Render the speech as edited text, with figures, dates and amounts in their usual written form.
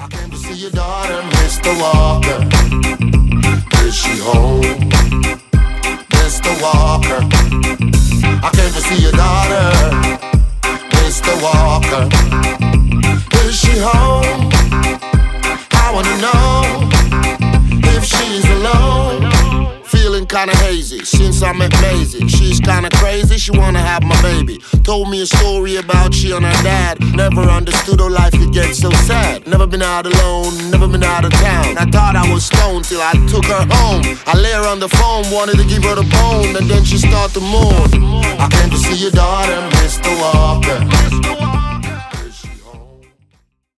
I came to see your daughter, Mr. Walker. Is she home? Mr. Walker. I came to see your daughter, Mr. Walker. Is she home? I wanna know if she's alone. Feeling kinda hazy since I met Maisie. She's kinda crazy, she wanna have my baby. Told me a story about she and her dad. Never understood how life could get so sad. Never been out alone, never been out of town. I thought I was stoned till I took her home. I lay her on the phone, wanted to give her the bone, and then she started to mourn. I came to see your daughter, Mr. Walker.